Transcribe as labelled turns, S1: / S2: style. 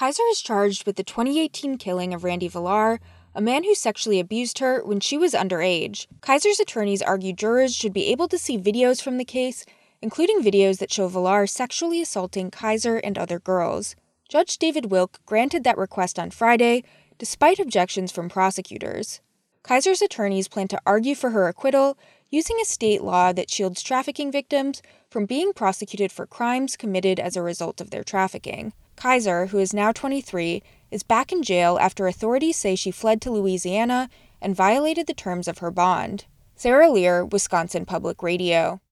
S1: Kaiser is charged with the 2018 killing of Randy Villar, a man who sexually abused her when she was underage. Kaiser's attorneys argue jurors should be able to see videos from the case, including videos that show Villar sexually assaulting Kaiser and other girls. Judge David Wilk granted that request on Friday, despite objections from prosecutors. Kaiser's attorneys plan to argue for her acquittal, using a state law that shields trafficking victims from being prosecuted for crimes committed as a result of their trafficking. Kaiser, who is now 23, is back in jail after authorities say she fled to Louisiana and violated the terms of her bond. Sarah Lear, Wisconsin Public Radio.